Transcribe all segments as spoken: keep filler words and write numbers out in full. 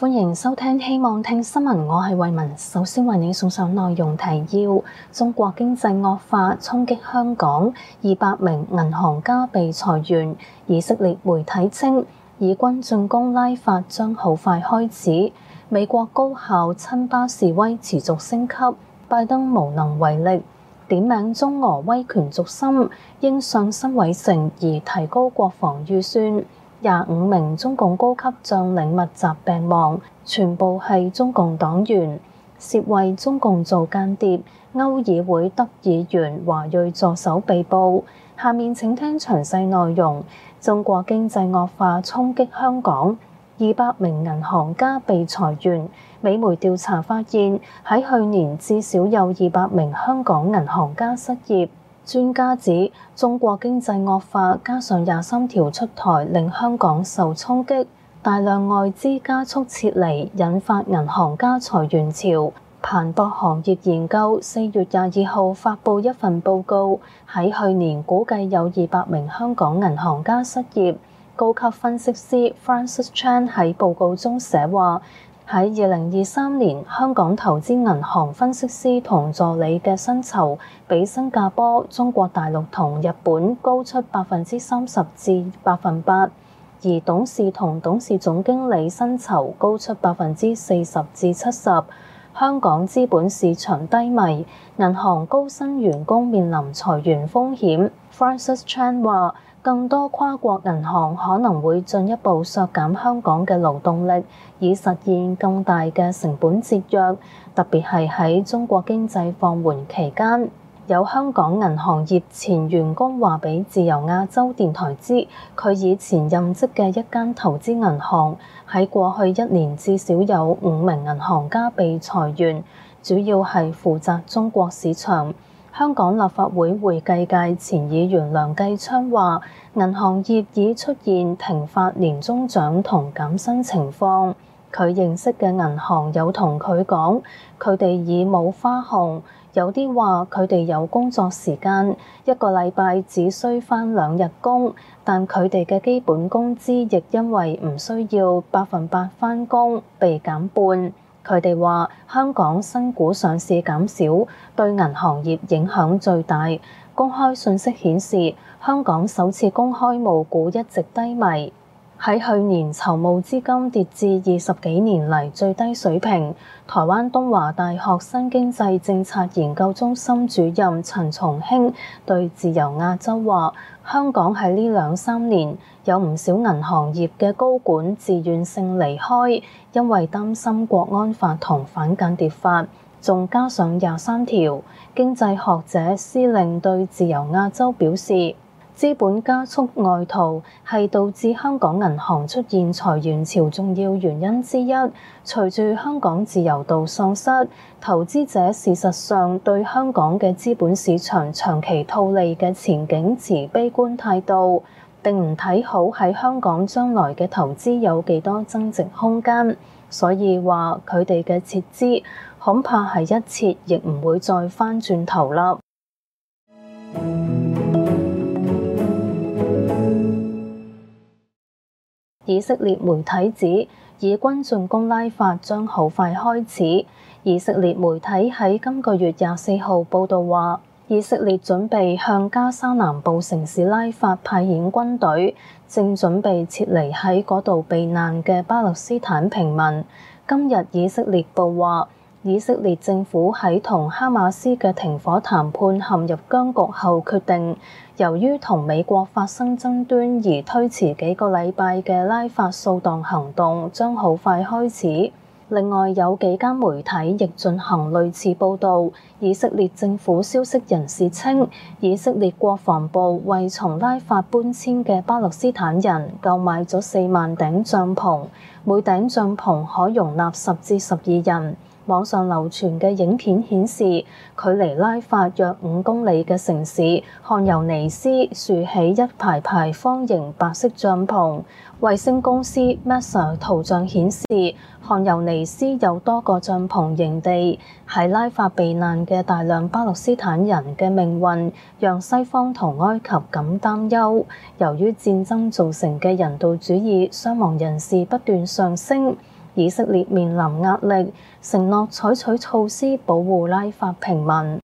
歡迎收聽希望聽新聞，我係慧雯。首先為你送上內容提要：中國經濟惡化衝擊香港，二百名銀行家被裁員。以色列媒體稱，以軍進攻拉法將好快開始。美國高校親巴示威持續升級，拜登無能為力。點名中俄威權軸心，應上辛偉誠而提高國防預算。廿五名中共高級將領密集病亡，全部係中共黨員，涉為中共做間諜。歐議會德議員華裔助手被捕。下面請聽詳細內容。中國經濟惡化衝擊香港，二百名銀行家被裁員。美媒調查發現，喺去年至少有二百名香港銀行家失業。專家指，中國經濟惡化加上廿三條出台，令香港受衝擊，大量外資加速撤離，引發銀行家裁員潮。彭博行業研究四月廿二號發布一份報告，喺去年估計有二百名香港銀行家失業。高級分析師 Francis Chan 喺報告中寫話，喺二零二三年，香港投資銀行分析師同助理嘅薪酬比新加坡、中國大陸同日本高出百分之三十至百分八，而董事同董事總經理薪酬高出百分之四十至七十。香港資本市場低迷，銀行高薪員工面臨裁員風險。Francis Chan 話，更多跨國銀行可能會進一步削減香港嘅勞動力，以實現更大嘅成本節約，特別係喺中國經濟放緩期間。有香港銀行業前員工話俾自由亞洲電台知，佢以前任職嘅一間投資銀行喺過去一年至少有五名銀行家被裁員，主要係負責中國市場。香港立法會會計界前議員梁繼昌話，銀行業已出現停發年終獎同減薪情況。佢認識嘅銀行有同佢講，佢哋已冇花紅，有啲話佢哋有工作時間，一個禮拜只需返兩日工，但佢哋嘅基本工資亦因為唔需要百分百返工，被減半。佢哋話香港新股上市減少，對銀行業影響最大。公開信息顯示，香港首次公開募股一直低迷，喺去年籌募資金跌至二十幾年嚟最低水平。台灣東華大學新經濟政策研究中心主任陳松興對自由亞洲話，香港喺呢兩三年有唔少銀行業嘅高管自願性離開，因為擔心國安法同反間諜法，仲加上廿三條。經濟學者施令對自由亞洲表示，資本加速外逃係導致香港銀行出現裁員潮重要原因之一。隨住香港自由度喪失，投資者事實上對香港嘅資本市場長期套利嘅前景持悲觀態度，並唔睇好喺香港將來嘅投資有幾多增值空間。所以話佢哋嘅撤資恐怕係一撤亦唔會再返轉頭啦。以色列媒體指，以軍進攻拉法將好快開始。以色列媒體喺今個月廿四號報導話，以色列準備向加沙南部城市拉法派遣軍隊，正準備撤離喺嗰度避難嘅巴勒斯坦平民。今日以色列報話，以色列政府喺同哈馬斯嘅停火談判陷入僵局後決定，由於同美國發生爭端而推遲幾個禮拜嘅拉法掃蕩行動將好快開始。另外有幾間媒體亦進行類似報導。以色列政府消息人士稱，以色列國防部為從拉法搬遷嘅巴勒斯坦人購買咗四萬頂帳篷，每頂帳篷可容納十至十二人。網上流傳嘅影片顯示，距離拉法約五公里嘅城市汗尤尼斯豎起一排排方形白色帳篷。衛星公司 Mesa 圖像顯示，汗尤尼斯有多個帳篷營地。喺拉法避難嘅大量巴勒斯坦人嘅命運，讓西方同埃及感擔憂。由於戰爭造成嘅人道主義傷亡人士不斷上升， 以色列面臨壓力，承諾採取措施保護拉法平民。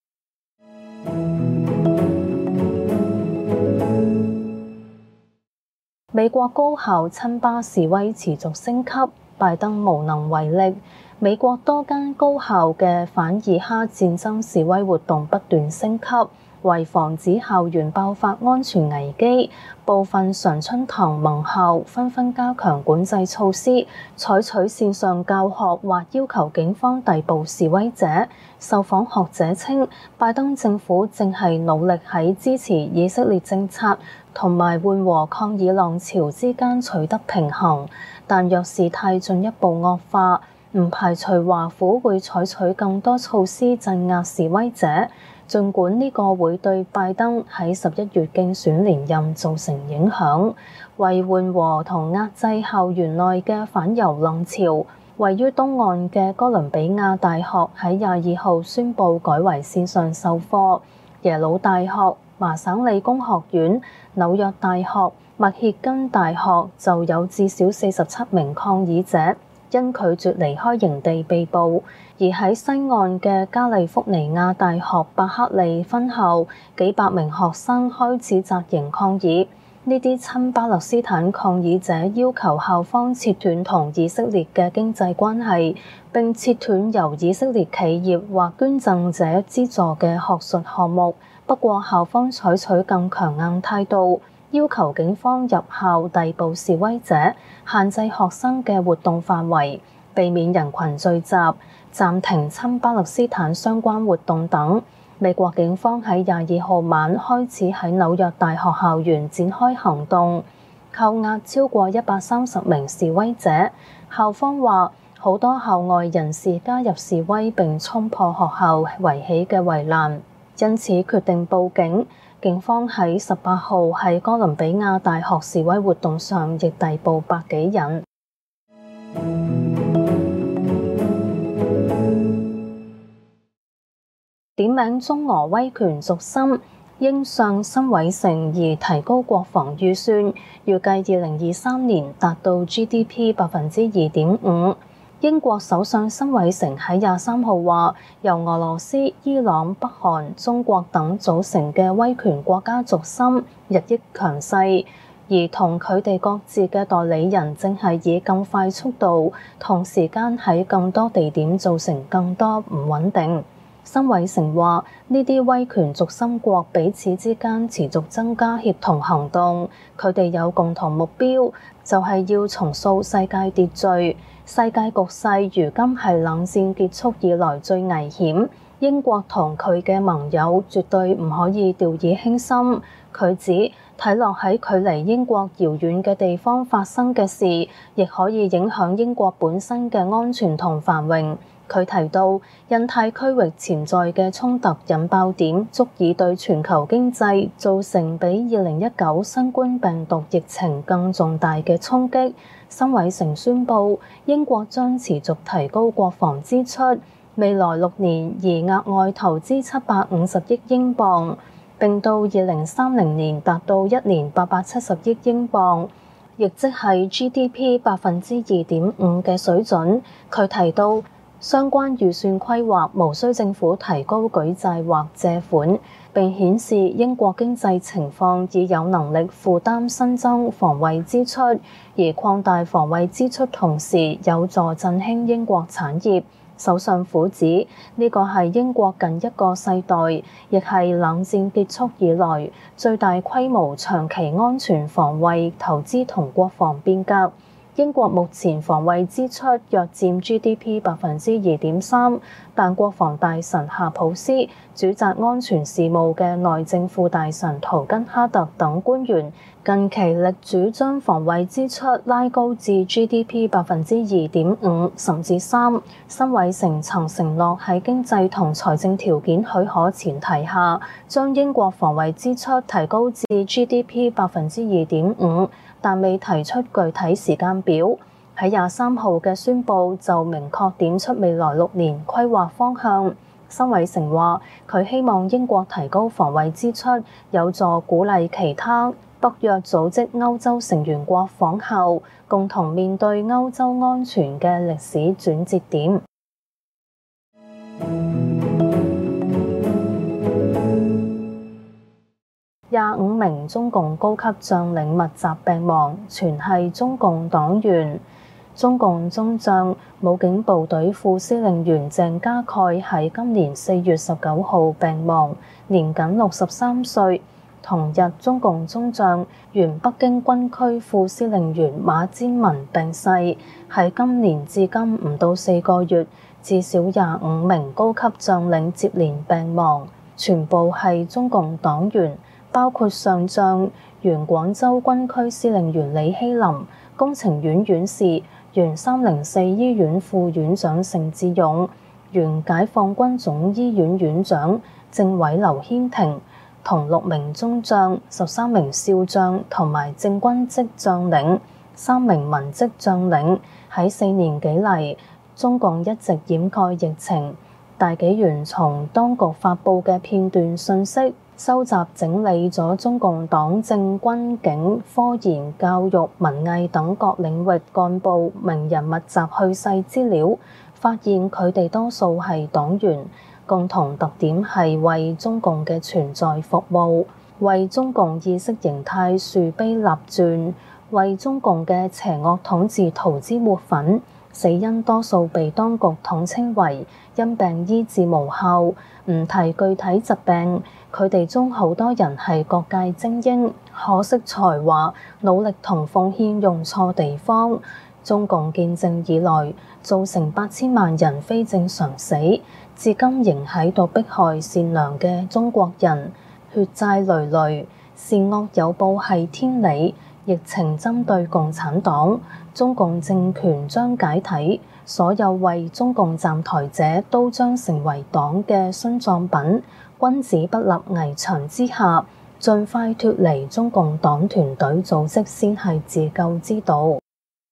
美國高校親巴示威持續升級，拜登無能為力。美國多間高校嘅反以哈戰爭示威活動不斷升級，為防止校園爆發安全危機，部分常春藤盟校紛紛加強管制措施，採取線上教學或要求警方逮捕示威者。受訪學者稱，拜登政府正係努力喺支持以色列政策同埋緩和抗議浪潮之間取得平衡，但若事態進一步惡化，唔排除華府會採取更多措施鎮壓示威者。儘管呢個會對拜登喺十一月競選連任造成影響，為緩和同壓制校園內嘅反猶浪潮，位於東岸嘅哥倫比亞大學喺廿二號宣布改為線上授課。耶魯大學、麻省理工學院、紐約大學、密歇根大學就有至少四十七名抗議者因拒絕離開營地被捕，而喺西岸嘅加利福尼亞大學伯克利分校，幾百名學生開始紮營抗議。呢啲親巴勒斯坦抗議者要求校方切斷同以色列嘅經濟關係，並切斷由以色列企業或捐贈者資助嘅學術項目。不過校方採取更強硬態度，要求警方入校逮捕示威者，限制學生嘅活動範圍，避免人群聚集，暫停親巴勒斯坦相關活動等。美國警方喺廿二號晚開始喺紐約大學校園展開行動，扣押超過一百三十名示威者。校方話，好多校外人士加入示威並衝破學校圍起嘅圍欄，因此決定報警。警方喺十八號喺哥倫比亞大學示威活動上亦逮捕百幾人。點名中俄威權軸心，應向辛偉誠而提高國防預算，預計二零二三年達到 G D P 百分之二點五。英國首相辛偉誠喺廿三號話，由俄羅斯、伊朗、北韓、中國等組成嘅威權國家軸心日益強勢，而同佢哋各自嘅代理人正係以更快速度同時間喺更多地點造成更多唔穩定。辛偉誠話：呢啲威權軸心國彼此之間持續增加協同行動，佢哋有共同目標，就係要重塑世界秩序。世界局勢如今係冷戰結束以來最危險，英國同佢嘅盟友絕對唔可以掉以輕心。佢指睇落喺距離英國遙遠嘅地方發生嘅事，亦可以影響英國本身嘅安全同繁榮。佢提到，印太區域潛在嘅衝突引爆點足以對全球經濟造成比二零一九新冠病毒疫情更重大嘅衝擊。辛偉誠宣布，英國將持續提高國防支出，未來六年而額外投資七百五十億英鎊，並到二零三零年達到一年八百七十億英鎊，亦即係 G D P 百分之二點五嘅水準。佢提到，相關預算規劃無需政府提高舉債或借款，並顯示英國經濟情況已有能力負擔新增防衛支出，而擴大防衛支出同時有助振興英國產業。首相府指呢個係英國近一個世代，亦係冷戰結束以來最大規模長期安全防衛投資同國防變革。英國目前防衛支出約佔 G D P 百分之二點三，但國防大臣夏普斯、主責安全事務嘅內政副大臣圖根哈特等官員近期力主將防衛支出拉高至 G D P 百分之二點五甚至三。辛偉誠曾承諾喺經濟同財政條件許可前提下，將英國防衛支出提高至 G D P 百分之二點五。但未提出具體時間表。喺廿三號嘅宣佈就明確點出未來六年規劃方向。辛偉誠話：佢希望英國提高防衛支出，有助鼓勵其他北約組織歐洲成員國訪後，共同面對歐洲安全嘅歷史轉折點。廿五名中共高級將領密集病亡，全係中共黨員。中共中將、武警部隊副司令員鄭家蓋喺今年四月十九號病亡，年僅六十三歲。同日，中共中將、原北京軍區副司令員馬占文病逝，喺今年至今唔到四個月，至少廿五名高級將領接連病亡，全部係中共黨員。包括上將、原廣州軍區司令員李希林、工程院院士、原三零四醫院副院長盛智勇、原解放軍總醫院院長政委劉軒廷，同六名中將、十三名少將同埋正軍職將領、三名文職將領。喺四年幾嚟，中共一直掩蓋疫情。大紀元從當局發布嘅片段信息，收集整理咗中共黨政軍警科研教育文藝等各領域幹部名人密集去世資料，發現佢哋多數係黨員，共同特點係為中共嘅存在服務，為中共意識形態樹碑立傳，為中共嘅邪惡統治塗脂抹粉。死因多數被當局統稱為因病醫治無效，唔提具體疾病。佢哋中好多人係各界精英，可惜才華、努力同奉獻用錯地方。中共建政以來，造成八千萬人非正常死，至今仍喺度迫害善良嘅中國人，血債累累，善惡有報係天理。疫情針對共產黨，中共政權將解體，所有為中共站台者都將成為黨嘅殉葬品。君子不立危牆之下，盡快脫離中共黨團隊組織先係自救之道。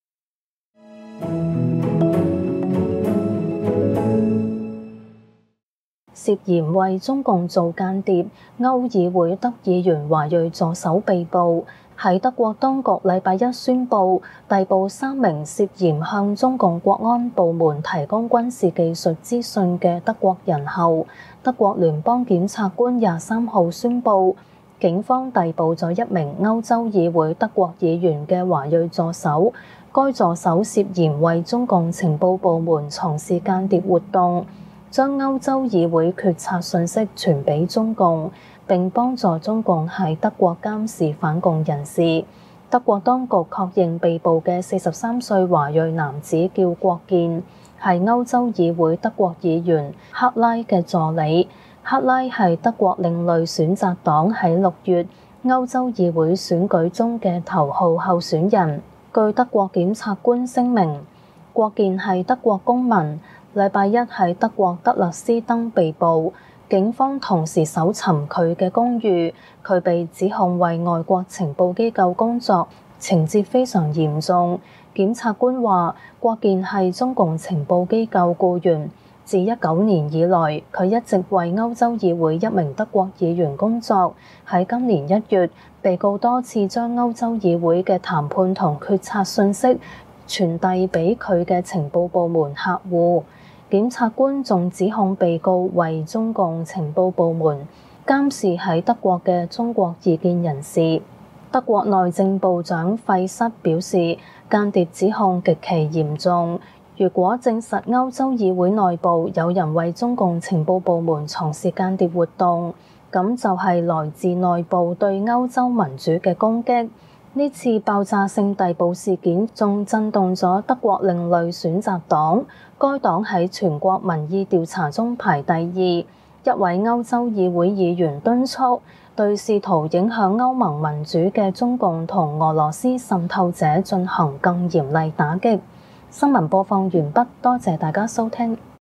涉嫌為中共做間諜，歐議會德議員華裔助手被捕。喺德國當局禮拜一宣布逮捕三名涉嫌向中共國安部門提供軍事技術資訊嘅德國人後，德國聯邦檢察官廿三號宣布，警方逮捕咗一名歐洲議會德國議員嘅華裔助手。該助手涉嫌為中共情報部門從事間諜活動，將歐洲議會決策信息傳俾中共，並幫助中共喺德國監視反共人士。德國當局確認被捕嘅四十三歲華裔男子叫郭健，係歐洲議會德國議員克拉嘅助理。克拉係德國另類選擇黨喺六月歐洲議會選舉中嘅頭號候選人。據德國檢察官聲明，郭健係德國公民，禮拜一喺德國德勒斯登被捕。警方同時搜尋佢嘅公寓，佢被指控為外國情報機構工作，情節非常嚴重。檢察官話，郭健係中共情報機構僱員，自一九年以來，佢一直為歐洲議會一名德國議員工作。喺今年一月，被告多次將歐洲議會嘅談判同決策信息傳遞俾佢嘅情報部門客戶。檢察官仲指控被告為中共情報部門監視喺德國嘅中國異見人士。德國內政部長費瑟表示，間諜指控極其嚴重。如果證實歐洲議會內部有人為中共情報部門從事間諜活動，咁就係來自內部對歐洲民主嘅攻擊。呢次爆炸性逮捕事件仲震動咗德國另類選擇黨，該黨喺全國民意調查中排第二。一位歐洲議會議員敦促對試圖影響歐盟民主嘅中共同俄羅斯滲透者進行更嚴厲打擊。新聞播放完畢，多謝大家收聽。